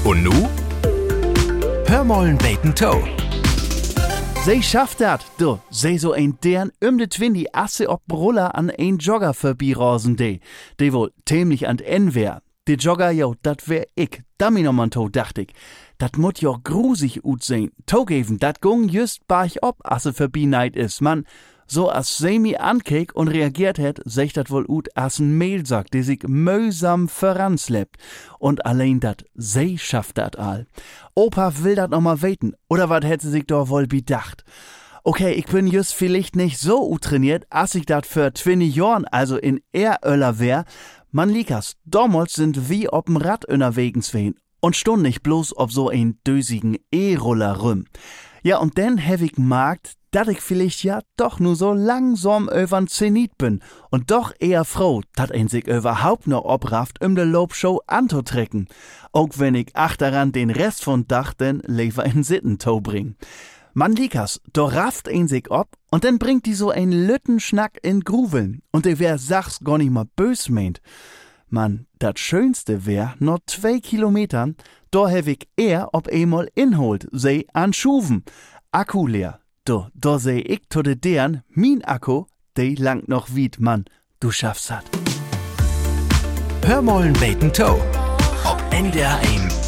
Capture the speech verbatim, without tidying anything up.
Und nu? Hör mollen beten Toe. Sie schafft dat, du. Sie so ein deren um de Twindi Asse ob Roller an ein Jogger vorbeirosen de. De wohl ziemlich an en wär. De Jogger, jo, dat wär ich. Dammi noch mal to, dacht ich. Dat mut jo grusig ut sehen. Togeven, dat gung just barch ob Asse vorbei is, man. So as sie mi ankek und reagiert het, secht dat wohl ut as n Mehlsack, der sich mühsam voranslebt. Und allein dat, sie schafft dat all. Opa will dat noch mal weten, oder wat hätte sich doch wohl bedacht? Okay, ich bin just vielleicht nicht so ut trainiert, as ich dat für zwanzig Jorn, also in Eröller wär. Man likas, damals sind wie ob'n Rad unterwegs wehen und stund nicht bloß ob so ein dösigen E-Roller rüm. Ja, und dann hab ich gemerkt, dass ich vielleicht ja doch nur so langsam übern Zenit bin und doch eher froh, dass ein sich überhaupt noch obrafft, um de Lobshow anzutrecken. Auch wenn ich achteran den Rest von Dach denn lieber in Sittentau bring. Man likas, do rafft ein sich ob und dann bringt die so ein Lüttenschnack in Gruveln und der wär sachs gar nicht mal bös meint. Man, dat Schönste wär, noch zwei Kilometern, da hab ich eher ob einmal inholt, sei an Schuven. Akku leer. Do, da seh ich to de deren, min Akku, de langt noch wied, Mann, du schaffst hat. Hör mollen beten Toe. Ob N D R eins